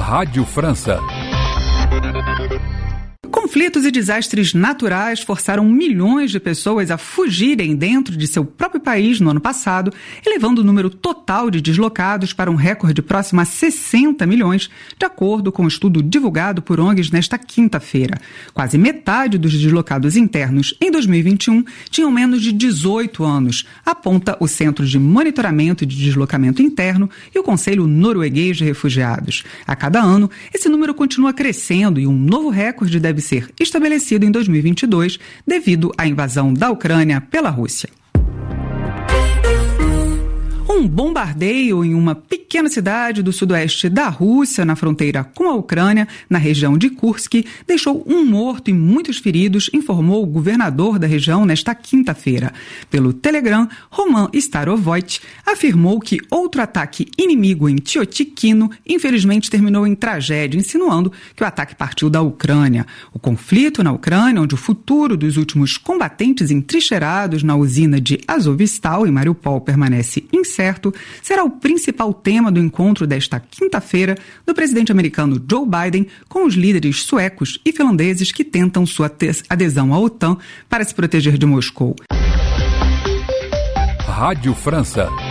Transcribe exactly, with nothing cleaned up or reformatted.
Rádio França. Conflitos e desastres naturais forçaram milhões de pessoas a fugirem dentro de seu próprio país no ano passado, elevando o número total de deslocados para um recorde próximo a sessenta milhões, de acordo com um estudo divulgado por O N Gs nesta quinta-feira. Quase metade dos deslocados internos em dois mil e vinte e um tinham menos de dezoito anos, aponta o Centro de Monitoramento de Deslocamento Interno e o Conselho Norueguês de Refugiados. A cada ano, esse número continua crescendo e um novo recorde deve ser estabelecido em dois mil e vinte e dois devido à invasão da Ucrânia pela Rússia. Um bombardeio em uma pequena cidade do sudoeste da Rússia, na fronteira com a Ucrânia, na região de Kursk, deixou um morto e muitos feridos, informou o governador da região nesta quinta-feira. Pelo Telegram, Roman Starovoyt afirmou que outro ataque inimigo em Tiotikino infelizmente terminou em tragédia, insinuando que o ataque partiu da Ucrânia. O conflito na Ucrânia, onde o futuro dos últimos combatentes entrincheirados na usina de Azovstal, em Mariupol, permanece incerto, será o principal tema do encontro desta quinta-feira do presidente americano Joe Biden com os líderes suecos e finlandeses que tentam sua adesão à OTAN para se proteger de Moscou. Rádio França.